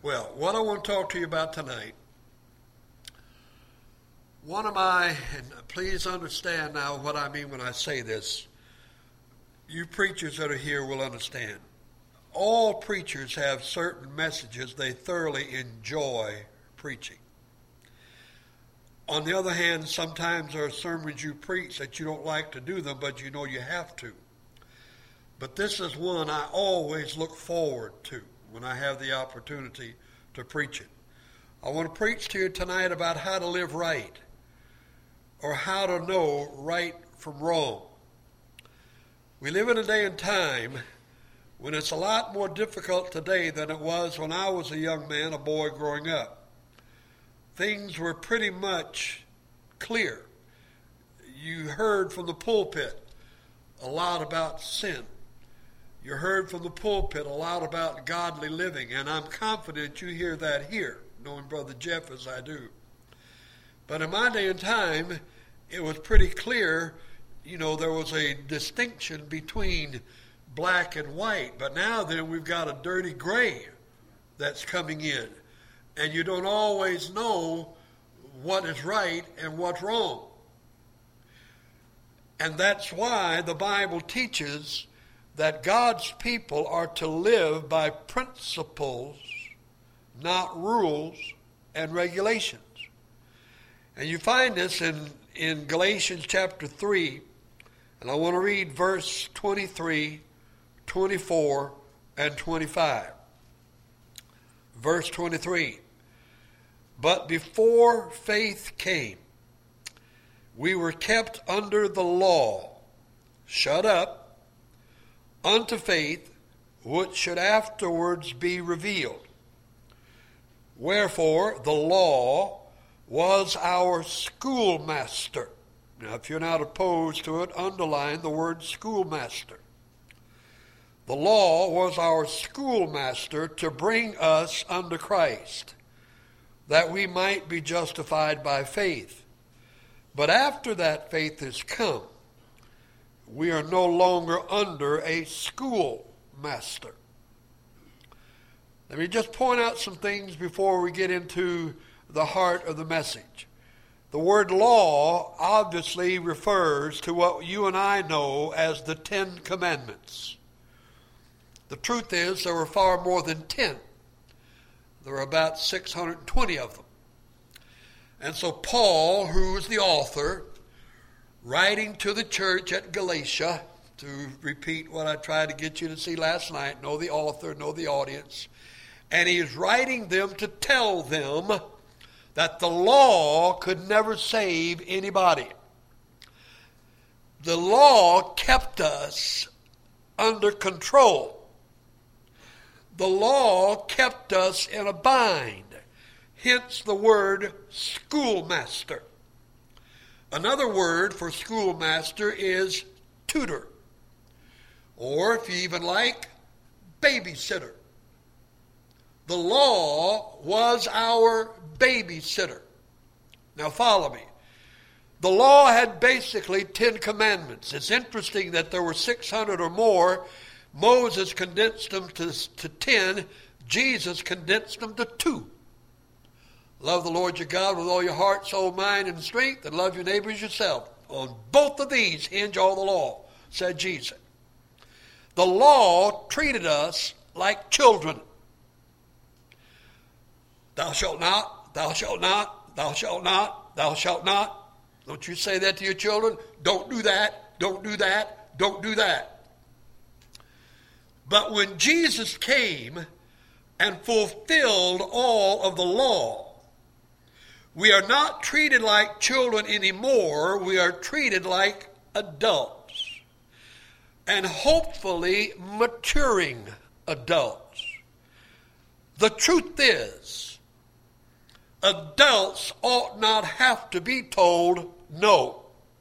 Well, what I want to talk to you about tonight, and please understand now what I mean when I say this. You preachers that are here will understand. All preachers have certain messages they thoroughly enjoy preaching. On the other hand, sometimes there are sermons you preach that you don't like to do them, but you know you have to. But this is one I always look forward to when I have the opportunity to preach it. I want to preach to you tonight about how to live right, or how to know right from wrong. We live in a day and time when it's a lot more difficult today than it was when I was a young man, a boy growing up. Things were pretty much clear. You heard from the pulpit a lot about sin. You heard from the pulpit a lot about godly living, and I'm confident you hear that here, knowing Brother Jeff as I do. But in my day and time, it was pretty clear, there was a distinction between black and white. But now then we've got a dirty gray that's coming in, and you don't always know what is right and what's wrong. And that's why the Bible teaches that God's people are to live by principles, not rules and regulations. And you find this in Galatians chapter 3, and I want to read verse 23, 24, and 25. Verse 23, "But before faith came, we were kept under the law, shut up unto faith, which should afterwards be revealed. Wherefore the law was our schoolmaster." Now, if you're not opposed to it, underline the word schoolmaster. The law was our schoolmaster to bring us unto Christ, that we might be justified by faith. But after that faith is come, we are no longer under a schoolmaster. Let me just point out some things before we get into the heart of the message. The word law obviously refers to what you and I know as the 10 Commandments. The truth is there were far more than 10. There were about 620 of them. And so Paul, who is the author, writing to the church at Galatia, to repeat what I tried to get you to see last night, know the author, know the audience, and he is writing them to tell them that the law could never save anybody. The law kept us under control. The law kept us in a bind, hence the word schoolmaster. Another word for schoolmaster is tutor, or if you even like, babysitter. The law was our babysitter. Now follow me. The law had basically 10 commandments. It's interesting that there were 600 or more. Moses condensed them to 10. Jesus condensed them to 2. Love the Lord your God with all your heart, soul, mind, and strength, and love your neighbor as yourself. On both of these hinge all the law, said Jesus. The law treated us like children. Thou shalt not, thou shalt not, thou shalt not, thou shalt not. Don't you say that to your children? Don't do that, don't do that, don't do that. But when Jesus came and fulfilled all of the law, we are not treated like children anymore. We are treated like adults, and hopefully maturing adults. The truth is, adults ought not have to be told no.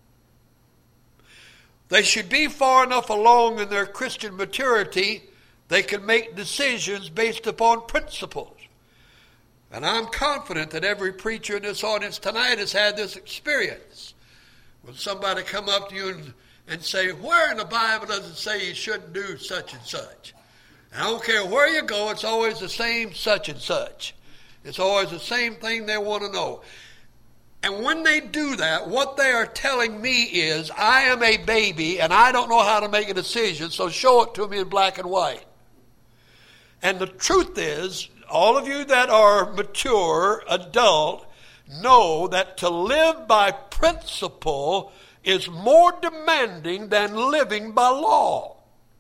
They should be far enough along in their Christian maturity they can make decisions based upon principles. And I'm confident that every preacher in this audience tonight has had this experience. When somebody come up to you and say, where in the Bible does it say you shouldn't do such and such? I don't care where you go, it's always the same such and such. It's always the same thing they want to know. And when they do that, what they are telling me is, I am a baby and I don't know how to make a decision, so show it to me in black and white. And the truth is, all of you that are mature, adult, know that to live by principle is more demanding than living by law.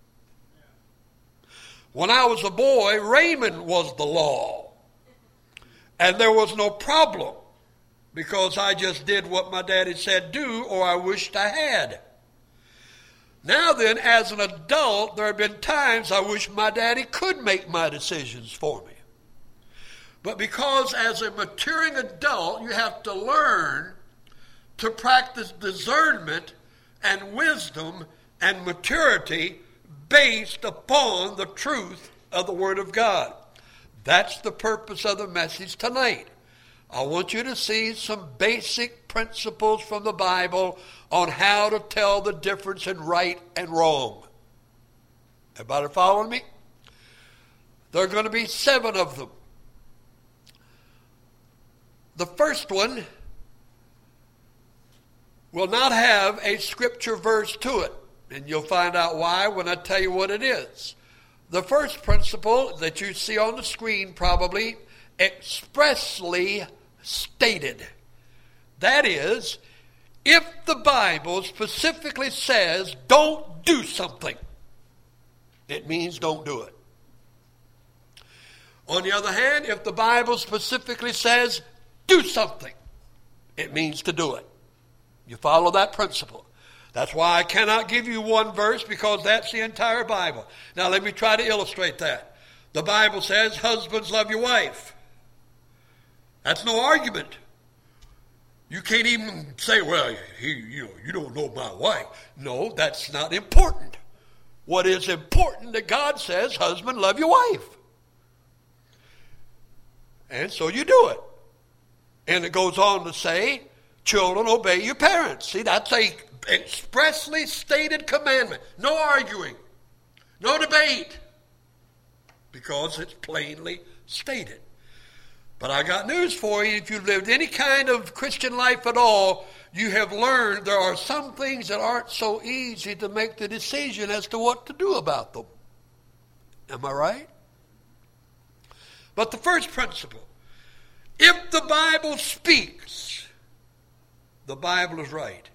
When I was a boy, Raymond was the law. And there was no problem, because I just did what my daddy said do, or I wished I had. Now then, as an adult, there have been times I wish my daddy could make my decisions for me. But because as a maturing adult, you have to learn to practice discernment and wisdom and maturity based upon the truth of the Word of God. That's the purpose of the message tonight. I want you to see some basic principles from the Bible on how to tell the difference in right and wrong. Everybody following me? There are going to be 7 of them. The first one will not have a scripture verse to it, and you'll find out why when I tell you what it is. The first principle that you see on the screen probably, expressly stated. That is, if the Bible specifically says don't do something, it means don't do it. On the other hand, if the Bible specifically says do something, it means to do it. You follow that principle. That's why I cannot give you one verse, because that's the entire Bible. Now let me try to illustrate that. The Bible says, husbands, love your wife. That's no argument. You can't even say, well, you don't know my wife. No, that's not important. What is important that God says, husband, love your wife. And so you do it. And it goes on to say, children, obey your parents. See, that's a expressly stated commandment. No arguing. No debate. Because it's plainly stated. But I got news for you. If you've lived any kind of Christian life at all, you have learned there are some things that aren't so easy to make the decision as to what to do about them. Am I right? But the first principle, if the Bible speaks, the Bible is right.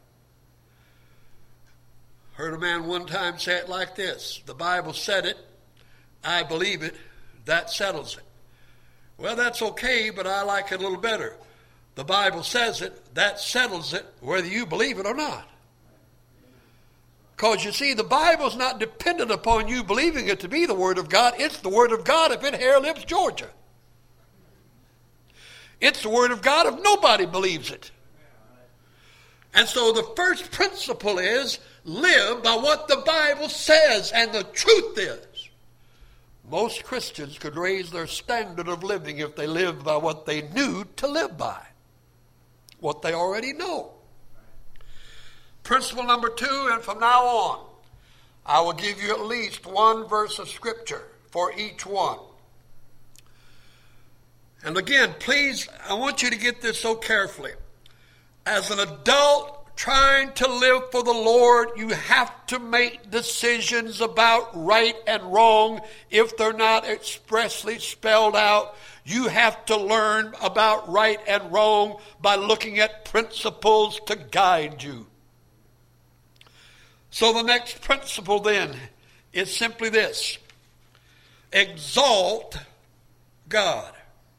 Heard a man one time say it like this: the Bible said it, I believe it, that settles it. Well, that's okay, but I like it a little better. The Bible says it, that settles it, whether you believe it or not. Because you see, the Bible's not dependent upon you believing it to be the Word of God. It's the Word of God if it hair lips Georgia. It's the Word of God if nobody believes it. And so the first principle is, live by what the Bible says. And the truth is, most Christians could raise their standard of living if they lived by what they knew to live by. What they already know. Principle number 2, and from now on, I will give you at least one verse of Scripture for each one. And again, please, I want you to get this so carefully. As an adult trying to live for the Lord, you have to make decisions about right and wrong if they're not expressly spelled out. You have to learn about right and wrong by looking at principles to guide you. So the next principle then is simply this: exalt God.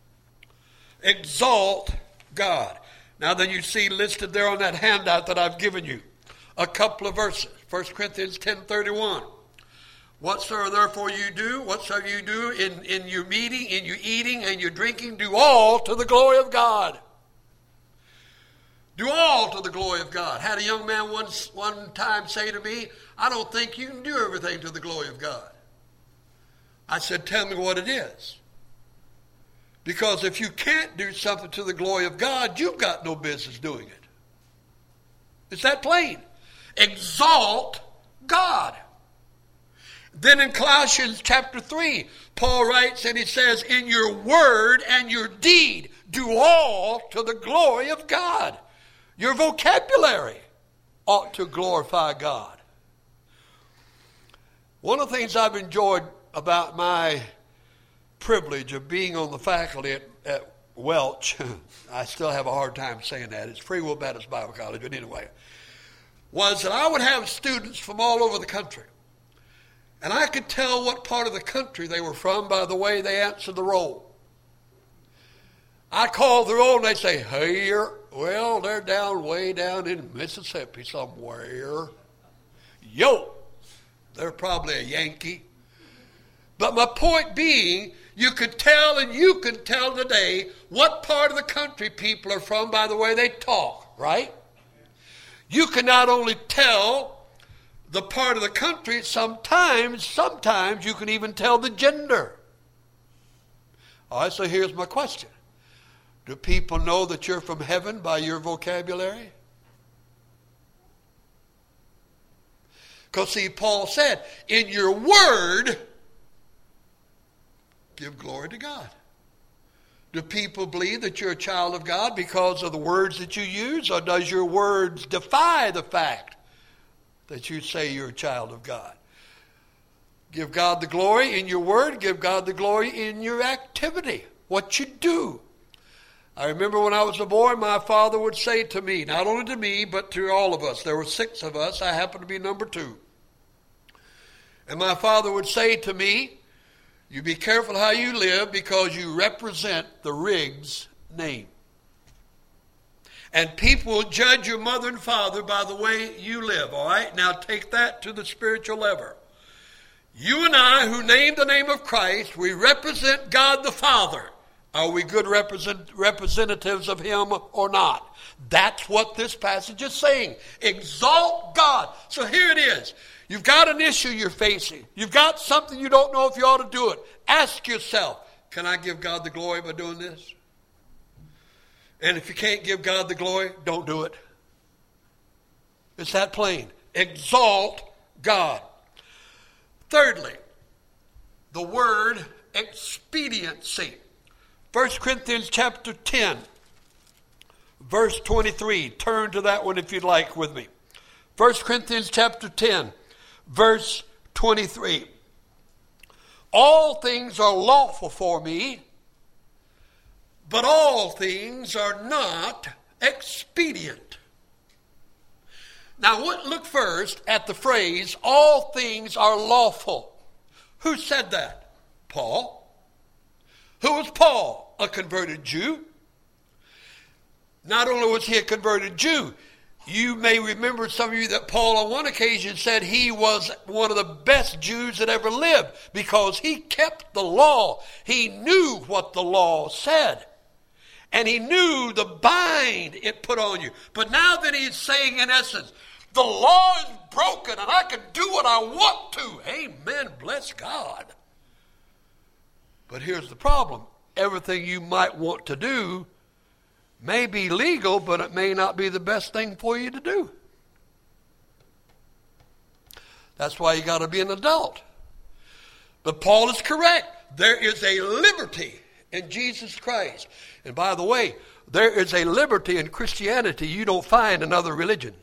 Exalt God. Now then, you see listed there on that handout that I've given you a couple of verses. 1 Corinthians 10:31. Whatsoever therefore you do, whatsoever you do in your meeting, in your eating and your drinking, do all to the glory of God. Do all to the glory of God. Had a young man one time say to me, I don't think you can do everything to the glory of God. I said, tell me what it is. Because if you can't do something to the glory of God, you've got no business doing it. It's that plain. Exalt God. Then in Colossians chapter 3, Paul writes and he says, in your word and your deed, do all to the glory of God. Your vocabulary ought to glorify God. One of the things I've enjoyed about my privilege of being on the faculty at Welch, I still have a hard time saying that, it's Free Will Baptist Bible College, but anyway, was that I would have students from all over the country. And I could tell what part of the country they were from by the way they answered the roll. I'd call the roll and they'd say, hey, well, they're way down in Mississippi somewhere. Yo, they're probably a Yankee. But my point being, you could tell, and you can tell today what part of the country people are from by the way they talk, right? You can not only tell the part of the country, sometimes you can even tell the gender. All right, so here's my question. Do people know that you're from heaven by your vocabulary? Because see, Paul said, in your word, give glory to God. Do people believe that you're a child of God because of the words that you use, or does your words defy the fact that you say you're a child of God? Give God the glory in your word. Give God the glory in your activity, what you do. I remember when I was a boy, my father would say to me, not only to me, but to all of us. There were 6 of us. I happened to be number 2. And my father would say to me, you be careful how you live because you represent the Riggs name. And people will judge your mother and father by the way you live, all right? Now take that to the spiritual level. You and I, who name the name of Christ, we represent God the Father. Are we good representatives of Him or not? That's what this passage is saying. Exalt God. So here it is. You've got an issue you're facing. You've got something you don't know if you ought to do it. Ask yourself, can I give God the glory by doing this? And if you can't give God the glory, don't do it. It's that plain. Exalt God. Thirdly, the word expediency. 1 Corinthians chapter 10, verse 23. Turn to that one if you'd like with me. 1 Corinthians chapter 10, verse 23. All things are lawful for me, but all things are not expedient. Now look first at the phrase, all things are lawful. Who said that? Paul. Who was Paul? A converted Jew. Not only was he a converted Jew, you may remember, some of you, that Paul on one occasion said he was one of the best Jews that ever lived because he kept the law. He knew what the law said. And he knew the bind it put on you. But now that he's saying, in essence, the law is broken and I can do what I want to. Amen. Bless God. But here's the problem. Everything you might want to do may be legal, but it may not be the best thing for you to do. That's why you got to be an adult. But Paul is correct. There is a liberty in Jesus Christ. And by the way, there is a liberty in Christianity you don't find in other religions.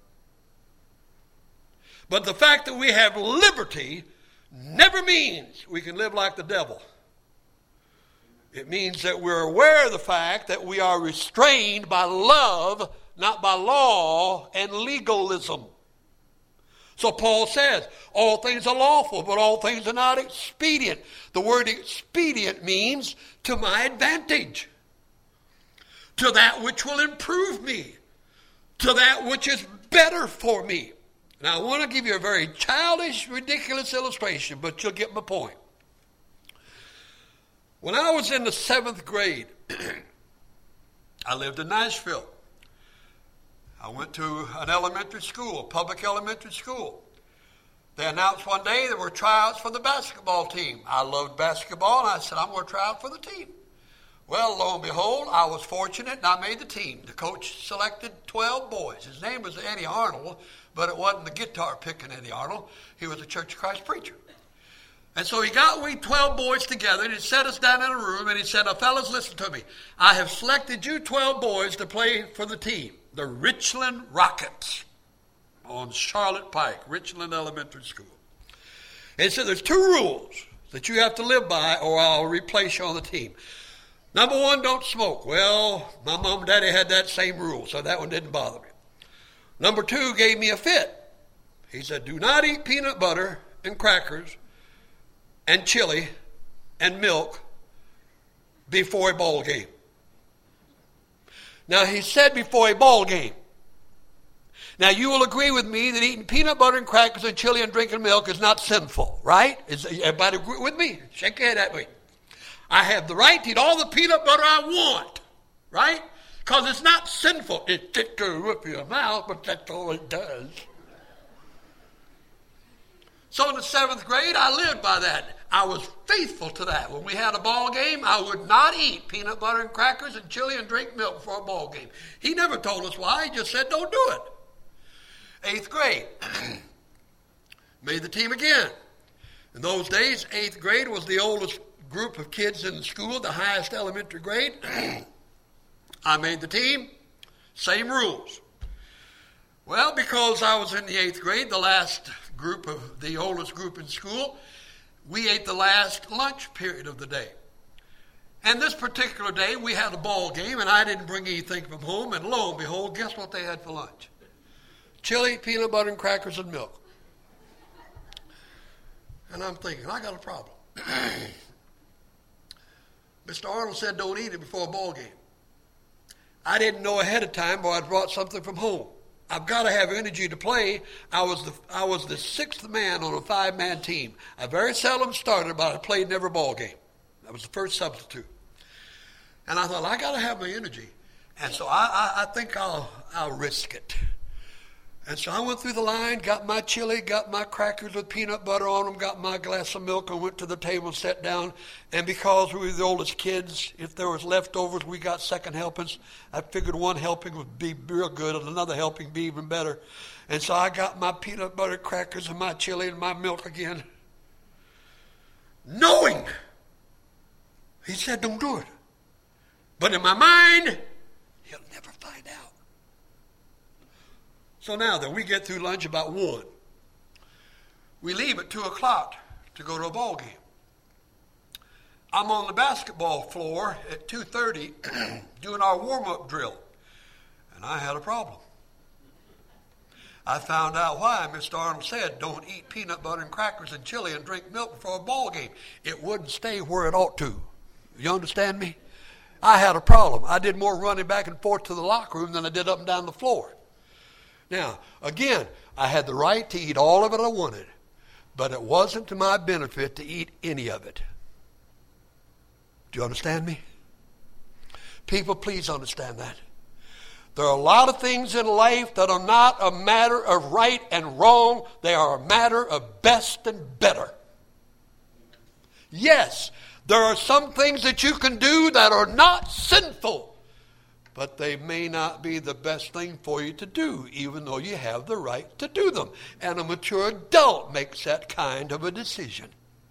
But the fact that we have liberty never means we can live like the devil. It means that we're aware of the fact that we are restrained by love, not by law and legalism. So Paul says, all things are lawful, but all things are not expedient. The word expedient means to my advantage, to that which will improve me, to that which is better for me. Now I want to give you a very childish, ridiculous illustration, but you'll get my point. When I was in the 7th grade, I lived in Nashville. I went to an elementary school, public elementary school. They announced one day there were tryouts for the basketball team. I loved basketball, and I said, I'm going to try out for the team. Well, lo and behold, I was fortunate, and I made the team. The coach selected 12 boys. His name was Eddie Arnold, but it wasn't the guitar-picking Eddie Arnold. He was a Church of Christ preacher. And so we 12 boys together, and he set us down in a room, and he said, now, fellas, listen to me. I have selected you 12 boys to play for the team, the Richland Rockets on Charlotte Pike, Richland Elementary School. And he said, there's 2 rules that you have to live by, or I'll replace you on the team. Number 1, don't smoke. Well, my mom and daddy had that same rule, so that one didn't bother me. Number 2 gave me a fit. He said, do not eat peanut butter and crackers and chili and milk before a ball game. Now, he said before a ball game. Now, you will agree with me that eating peanut butter and crackers and chili and drinking milk is not sinful, right? Is everybody agree with me? Shake your head at me. I have the right to eat all the peanut butter I want, right? Because it's not sinful. It gets to rip your mouth, but that's all it does. So in the 7th grade, I lived by that. I was faithful to that. When we had a ball game, I would not eat peanut butter and crackers and chili and drink milk for a ball game. He never told us why. He just said, don't do it. 8th grade, made the team again. In those days, 8th grade was the oldest group of kids in the school, the highest elementary grade. I made the team, same rules. Well, because I was in the 8th grade, the last group of the oldest group in school, we ate the last lunch period of the day. And this particular day, we had a ball game, and I didn't bring anything from home, and lo and behold, guess what they had for lunch? Chili, peanut butter, and crackers and milk. And I'm thinking, I got a problem. Mr. Arnold said don't eat it before a ball game. I didn't know ahead of time, or I'd brought something from home. I've got to have energy to play. I was the 6th man on a 5-man team. I very seldom started, but I played in every ball game. I was the first substitute. And I thought, I got to have my energy. And so I think I'll risk it. And so I went through the line, got my chili, got my crackers with peanut butter on them, got my glass of milk, and went to the table and sat down. And because we were the oldest kids, if there was leftovers, we got second helpings. I figured one helping would be real good and another helping be even better. And so I got my peanut butter crackers and my chili and my milk again. Knowing, he said, don't do it. But in my mind, he'll never find out. So now then, we get through lunch about 1. We leave at 2 o'clock to go to a ball game. I'm on the basketball floor at 2:30 doing our warm-up drill, and I had a problem. I found out why Mr. Arnold said don't eat peanut butter and crackers and chili and drink milk before a ball game. It wouldn't stay where it ought to. You understand me? I had a problem. I did more running back and forth to the locker room than I did up and down the floor. Now, again, I had the right to eat all of it I wanted, but it wasn't to my benefit to eat any of it. Do you understand me? People, please understand that. There are a lot of things in life that are not a matter of right and wrong. They are a matter of best and better. Yes, there are some things that you can do that are not sinful, but they may not be the best thing for you to do, even though you have the right to do them. And a mature adult makes that kind of a decision.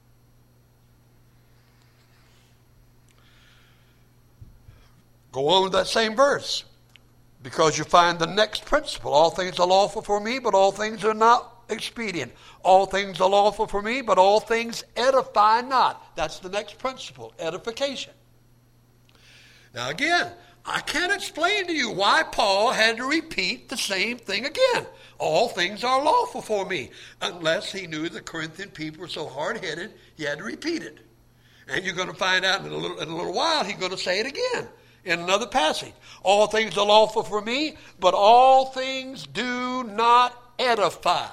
Go on with that same verse, because you find the next principle. All things are lawful for me, but all things are not expedient. All things are lawful for me, but all things edify not. That's the next principle, edification. Now again, I can't explain to you why Paul had to repeat the same thing again. All things are lawful for me, unless he knew the Corinthian people were so hard-headed, he had to repeat it. And you're going to find out in a little while, he's going to say it again in another passage. All things are lawful for me, but all things do not edify.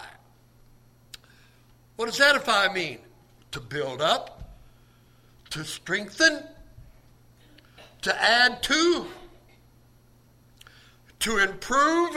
What does edify mean? To build up, to strengthen, to add to improve.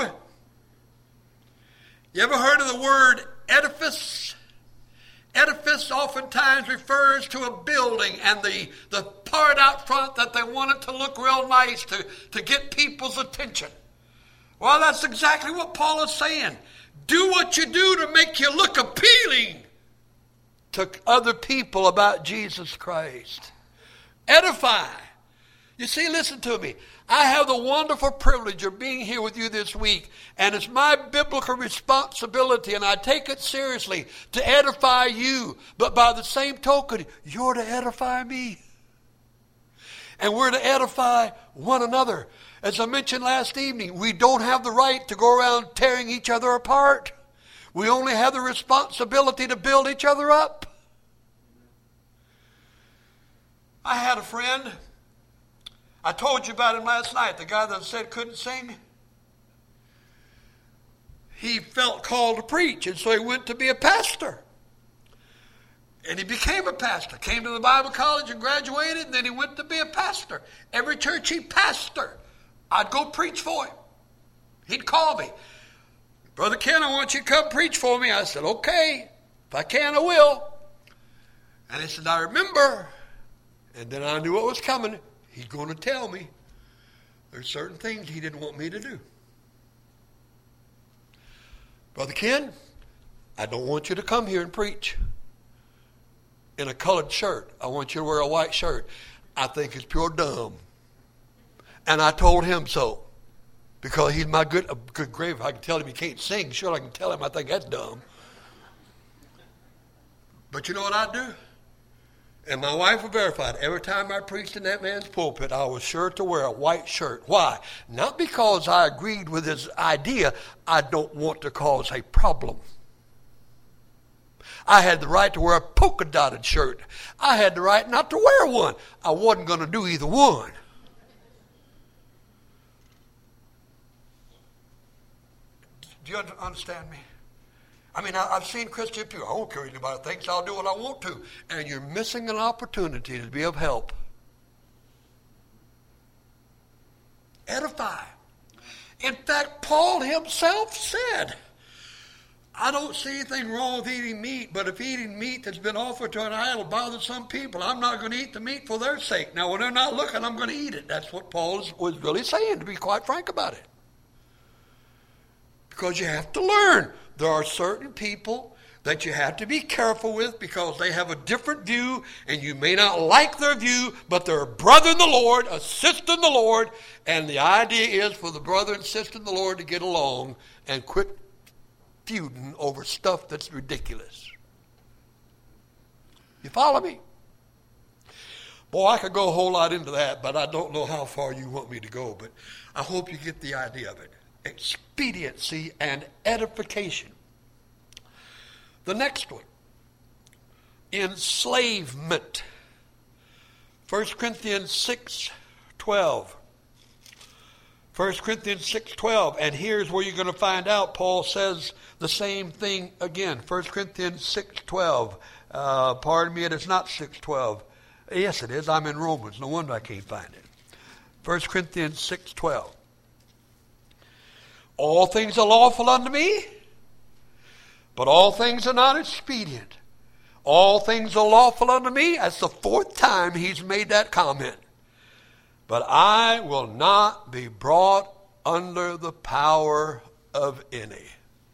You ever heard of the word edifice? Edifice oftentimes refers to a building and the part out front that they want it to look real nice to get people's attention. Well, that's exactly what Paul is saying. Do what you do to make you look appealing to other people about Jesus Christ. Edify. You see, listen to me. I have the wonderful privilege of being here with you this week, and it's my biblical responsibility, and I take it seriously, to edify you. But by the same token, you're to edify me. And we're to edify one another. As I mentioned last evening, we don't have the right to go around tearing each other apart. We only have the responsibility to build each other up. I had a friend. I told you about him last night, the guy that said couldn't sing. He felt called to preach, and so he went to be a pastor. And he became a pastor, came to the Bible college and graduated, and then he went to be a pastor. Every church he pastored, I'd go preach for him. He'd call me, Brother Ken, I want you to come preach for me. I said, okay, if I can, I will. And he said, I remember. And then I knew what was coming. He's going to tell me there's certain things he didn't want me to do. Brother Ken, I don't want you to come here and preach in a colored shirt. I want you to wear a white shirt. I think it's pure dumb. And I told him so. Because he's my good grave. If I can tell him he can't sing, sure I can tell him I think that's dumb. But you know what I do? And my wife will verify it. Every time I preached in that man's pulpit, I was sure to wear a white shirt. Why? Not because I agreed with his idea. I don't want to cause a problem. I had the right to wear a polka-dotted shirt. I had the right not to wear one. I wasn't going to do either one. Do you understand me? I mean, I've seen Christian people. I don't care what anybody thinks. I'll do what I want to. And you're missing an opportunity to be of help. Edify. In fact, Paul himself said, I don't see anything wrong with eating meat, but if eating meat that's been offered to an idol bothers some people, I'm not going to eat the meat for their sake. Now, when they're not looking, I'm going to eat it. That's what Paul was really saying, to be quite frank about it. Because you have to learn. There are certain people that you have to be careful with because they have a different view and you may not like their view, but they're a brother in the Lord, a sister in the Lord, and the idea is for the brother and sister in the Lord to get along and quit feuding over stuff that's ridiculous. You follow me? Boy, I could go a whole lot into that, but I don't know how far you want me to go, but I hope you get the idea of it. Expediency and edification. The next one, enslavement. 1 Corinthians 6:12. 1 Corinthians 6:12, and here's where you're going to find out Paul says the same thing again. 1 Corinthians 6:12. Pardon me, it's not 6:12. Yes, it is. I'm in Romans. No wonder I can't find it. 1 Corinthians 6:12. All things are lawful unto me, but all things are not expedient. All things are lawful unto me. That's the fourth time he's made that comment. But I will not be brought under the power of any.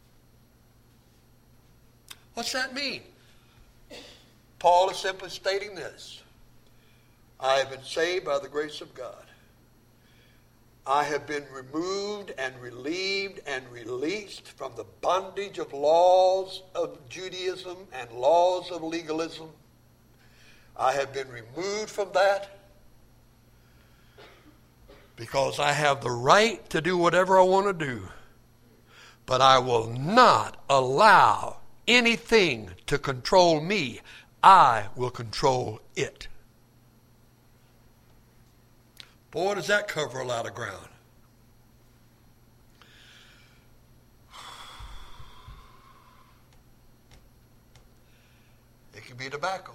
What's that mean? Paul is simply stating this. I have been saved by the grace of God. I have been removed and relieved and released from the bondage of laws of Judaism and laws of legalism. I have been removed from that because I have the right to do whatever I want to do. But I will not allow anything to control me. I will control it. Boy, does that cover a lot of ground. It can be tobacco.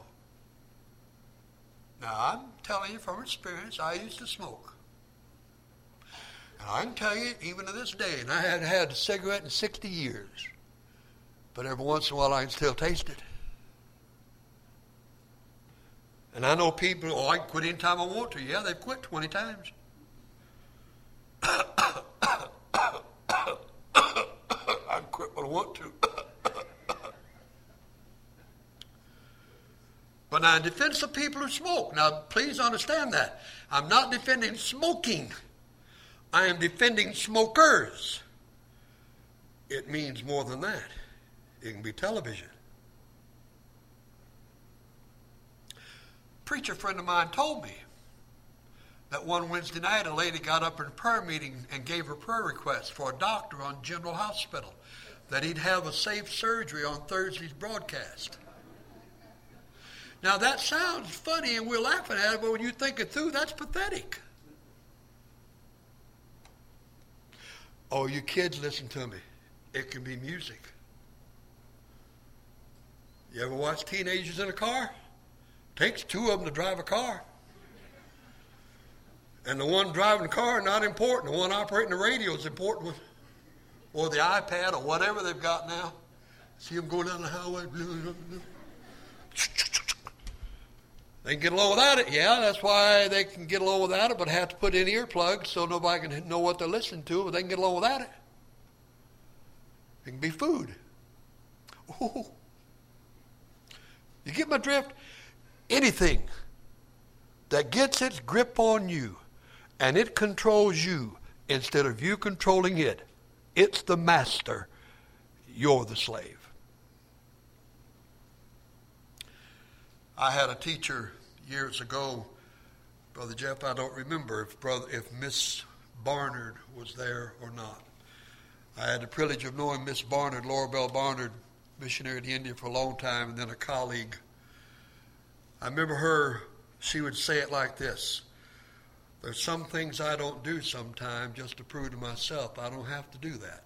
Now, I'm telling you from experience, I used to smoke. And I can tell you, even to this day, and I hadn't had a cigarette in 60 years, but every once in a while I can still taste it. And I know people, I can quit anytime I want to. Yeah, they've quit 20 times. I can quit when I want to. But now in defense of people who smoke, now please understand that. I'm not defending smoking. I am defending smokers. It means more than that. It can be television. A preacher friend of mine told me that one Wednesday night a lady got up in a prayer meeting and gave her prayer request for a doctor on General Hospital, that he'd have a safe surgery on Thursday's broadcast. Now that sounds funny and we're laughing at it, but when you think it through, that's pathetic. Oh, you kids, listen to me. It can be music. You ever watch teenagers in a car? Takes two of them to drive a car. And the one driving the car is not important. The one operating the radio is important. Or the iPad or whatever they've got now. See them going down the highway. They can get along without it. Yeah, that's why they can get along without it, but have to put in earplugs so nobody can know what they're listening to, but they can get along without it. It can be food. Ooh. You get my drift? Anything that gets its grip on you and it controls you instead of you controlling it, it's the master. You're the slave. I had a teacher years ago, Brother Jeff, I don't remember if Miss Barnard was there or not. I had the privilege of knowing Miss Barnard, Laura Bell Barnard, missionary to India for a long time, and then a colleague. I remember her, she would say it like this: there's some things I don't do sometimes just to prove to myself I don't have to do that.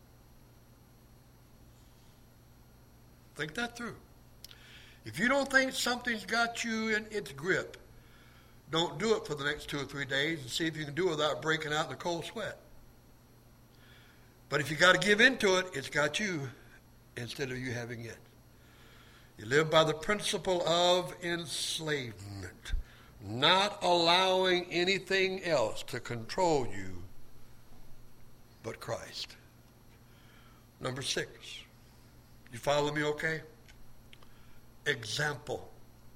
Think that through. If you don't think something's got you in its grip, don't do it for the next 2 or 3 days and see if you can do it without breaking out in a cold sweat. But if you got to give into it, it's got you instead of you having it. You live by the principle of enslavement, not allowing anything else to control you but Christ. Number 6. You follow me okay? Example.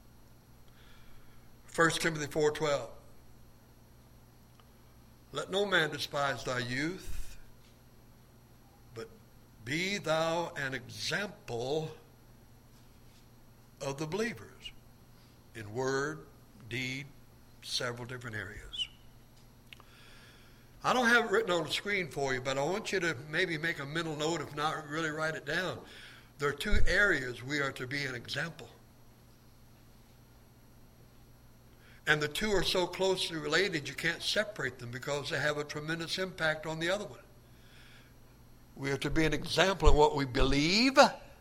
1 Timothy 4:12. Let no man despise thy youth, but be thou an example of the believers in word, deed, several different areas. I don't have it written on the screen for you, but I want you to maybe make a mental note, if not really write it down. There are 2 areas we are to be an example. And the 2 are so closely related you can't separate them because they have a tremendous impact on the other one. We are to be an example in what we believe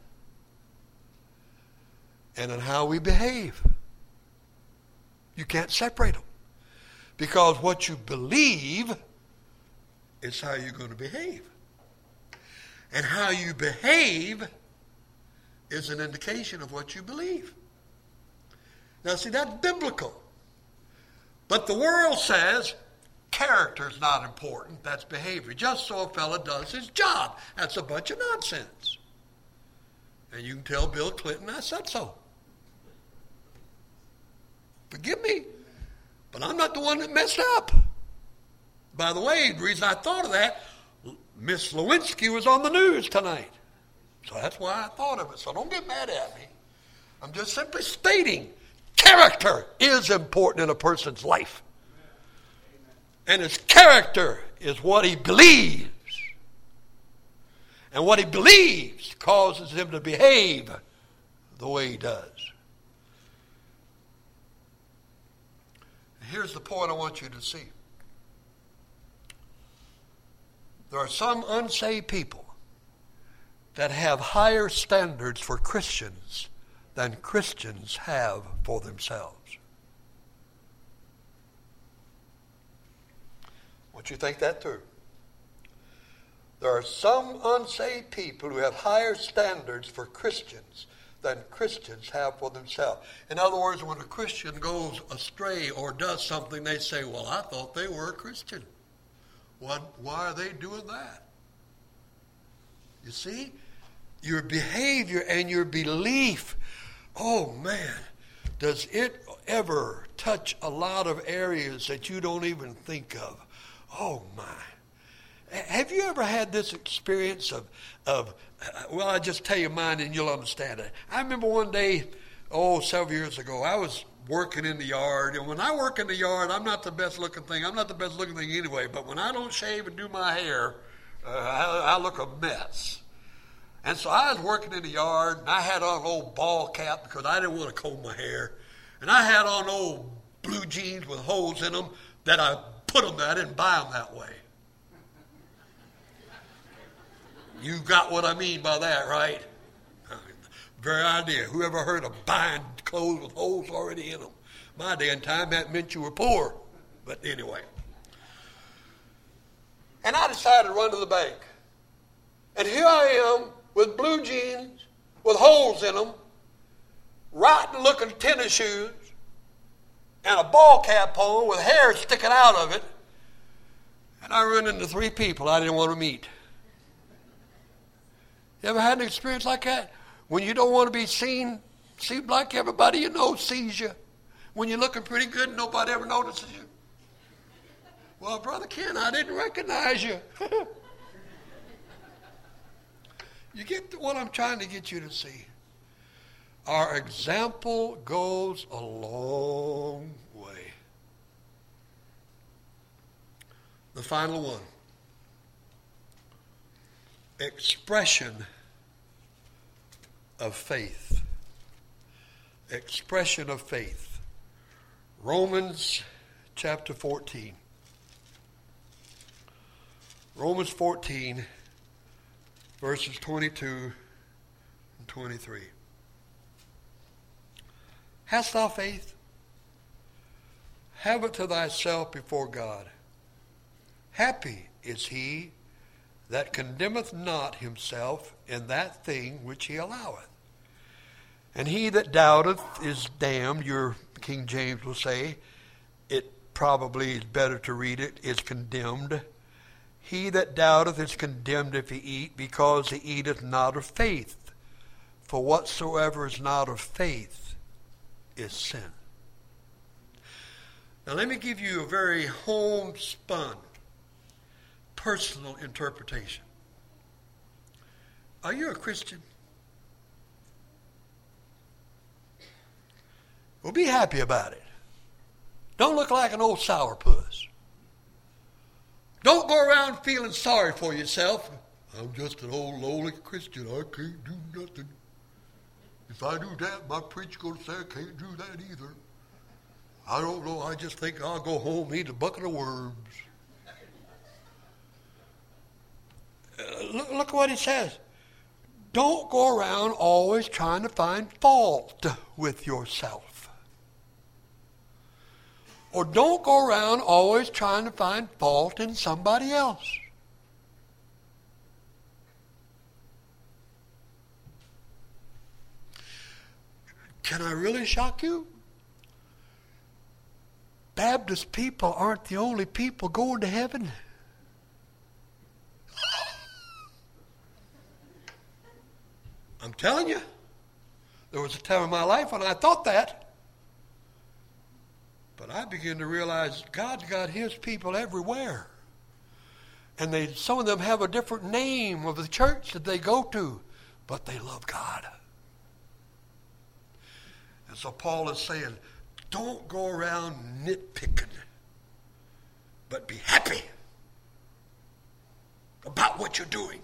and in how we behave. You can't separate them. Because what you believe is how you're going to behave. And how you behave is an indication of what you believe. Now see, that's biblical. But the world says character is not important. That's behavior. Just so a fella does his job. That's a bunch of nonsense. And you can tell Bill Clinton I said so. Forgive me, but I'm not the one that messed up. By the way, the reason I thought of that, Miss Lewinsky was on the news tonight. So that's why I thought of it. So don't get mad at me. I'm just simply stating character is important in a person's life. And his character is what he believes. And what he believes causes him to behave the way he does. Here's the point I want you to see. There are some unsaved people that have higher standards for Christians than Christians have for themselves. I want you to think that through. There are some unsaved people who have higher standards for Christians than Christians have for themselves. In other words, when a Christian goes astray or does something, they say, well, I thought they were a Christian. Why are they doing that? You see, your behavior and your belief, oh man, does it ever touch a lot of areas that you don't even think of? Oh, my. Have you ever had this experience of well, I'll just tell you mine and you'll understand it. I remember one day, several years ago, I was working in the yard. And when I work in the yard, I'm not the best looking thing. I'm not the best looking thing anyway. But when I don't shave and do my hair, I look a mess. And so I was working in the yard, and I had on an old ball cap because I didn't want to comb my hair. And I had on old blue jeans with holes in them that I put them there. I didn't buy them that way. You got what I mean by that, right? Very idea. Whoever heard of buying clothes with holes already in them? My day and time, that meant you were poor. But anyway. And I decided to run to the bank. And here I am with blue jeans, with holes in them, rotten-looking tennis shoes, and a ball cap on with hair sticking out of it. And I run into 3 people I didn't want to meet. You ever had an experience like that? When you don't want to be seen, seems like everybody you know sees you. When you're looking pretty good, nobody ever notices you. Well, Brother Ken, I didn't recognize you. You get what I'm trying to get you to see. Our example goes a long way. The final one. Expression of faith. Expression of faith. Romans chapter 14. Romans 14, verses 22 and 23. Hast thou faith? Have it to thyself before God. Happy is he that condemneth not himself in that thing which he alloweth. And he that doubteth is damned. Your King James will say, it probably is better to read it, is condemned. He that doubteth is condemned if he eat, because he eateth not of faith. For whatsoever is not of faith is sin. Now let me give you a very homespun, personal interpretation. Are you a Christian? Well, be happy about it. Don't look like an old sourpuss. Don't go around feeling sorry for yourself. I'm just an old lowly Christian. I can't do nothing. If I do that, my preacher's going to say I can't do that either. I don't know. I just think I'll go home and eat a bucket of worms. Look what it says. Don't go around always trying to find fault with yourself. Or don't go around always trying to find fault in somebody else. Can I really shock you? Baptist people aren't the only people going to heaven. I'm telling you, there was a time in my life when I thought that. But I began to realize God's got his people everywhere. And some of them have a different name of the church that they go to, but they love God. And so Paul is saying, don't go around nitpicking, but be happy about what you're doing.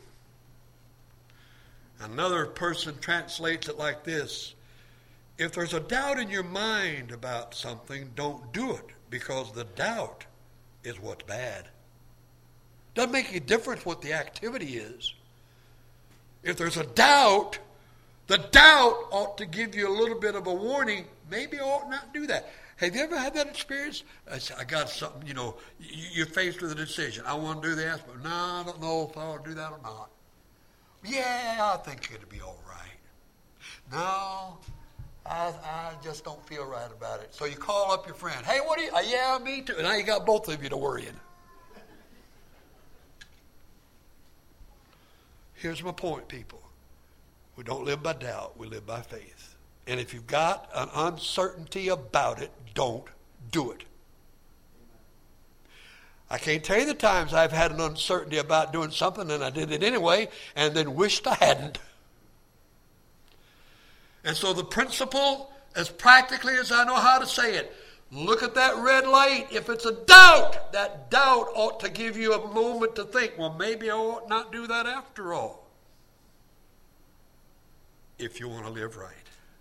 Another person translates it like this. If there's a doubt in your mind about something, don't do it, because the doubt is what's bad. Doesn't make any difference what the activity is. If there's a doubt, the doubt ought to give you a little bit of a warning. Maybe I ought not do that. Have you ever had that experience? I got something, you're faced with a decision. I want to do this, but no, I don't know if I ought to do that or not. Yeah, I think it'll be all right. No, I just don't feel right about it. So you call up your friend. Hey, what do you? Yeah, me too. And now you got both of you to worrying. Here's my point, people. We don't live by doubt. We live by faith. And if you've got an uncertainty about it, don't do it. I can't tell you the times I've had an uncertainty about doing something and I did it anyway and then wished I hadn't. And so the principle, as practically as I know how to say it, look at that red light. If it's a doubt, that doubt ought to give you a moment to think, well, maybe I ought not do that after all. If you want to live right.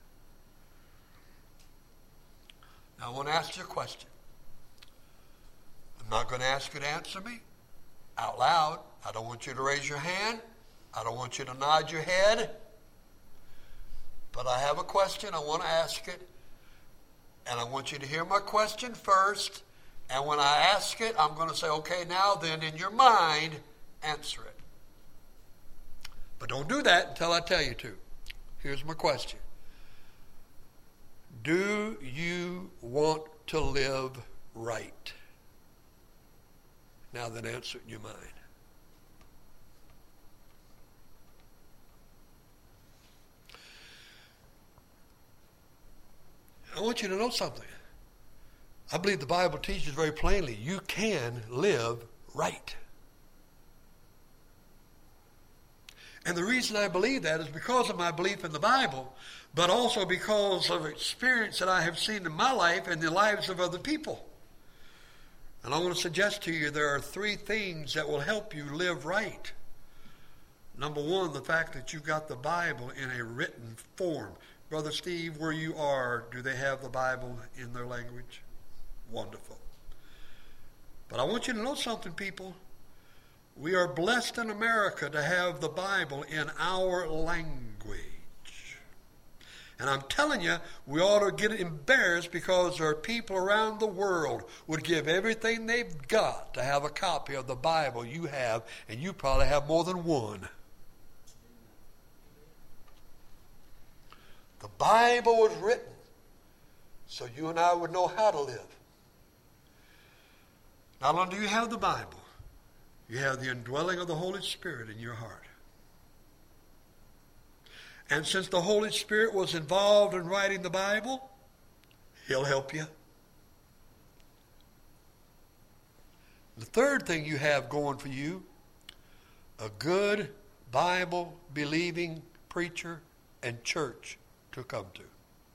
Now, I want to ask you a question. I'm not going to ask you to answer me out loud. I don't want you to raise your hand. I don't want you to nod your head. But I have a question. I want to ask it. And I want you to hear my question first. And when I ask it, I'm going to say, okay, now then in your mind, answer it. But don't do that until I tell you to. Here's my question. Do you want to live right? Now then answer it in your mind. I want you to know something. I believe the Bible teaches very plainly you can live right. And the reason I believe that is because of my belief in the Bible, but also because of experience that I have seen in my life and the lives of other people. And I want to suggest to you there are 3 things that will help you live right. Number 1, the fact that you've got the Bible in a written form. Brother Steve, where you are, do they have the Bible in their language? Wonderful. But I want you to know something, people. We are blessed in America to have the Bible in our language. And I'm telling you, we ought to get embarrassed because there are people around the world would give everything they've got to have a copy of the Bible you have, and you probably have more than one. The Bible was written so you and I would know how to live. Not only do you have the Bible, you have the indwelling of the Holy Spirit in your heart. And since the Holy Spirit was involved in writing the Bible, He'll help you. The third thing you have going for you, a good Bible-believing preacher and church to come to.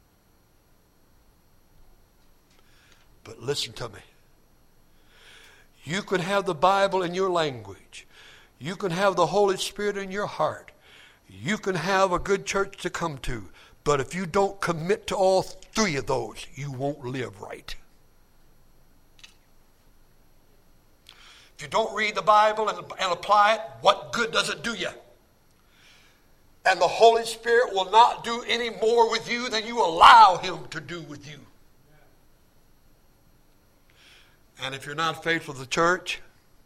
But listen to me. You can have the Bible in your language. You can have the Holy Spirit in your heart. You can have a good church to come to. But if you don't commit to all 3 of those, you won't live right. If you don't read the Bible and apply it, what good does it do you? And the Holy Spirit will not do any more with you than you allow Him to do with you. And if you're not faithful to the church,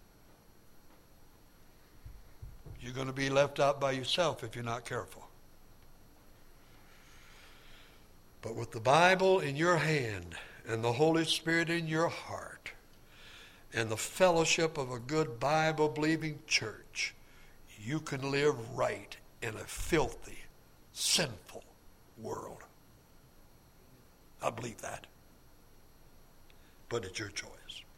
you're going to be left out by yourself if you're not careful. But with the Bible in your hand and the Holy Spirit in your heart and the fellowship of a good Bible-believing church, you can live right in a filthy, sinful world. I believe that. But it's your choice.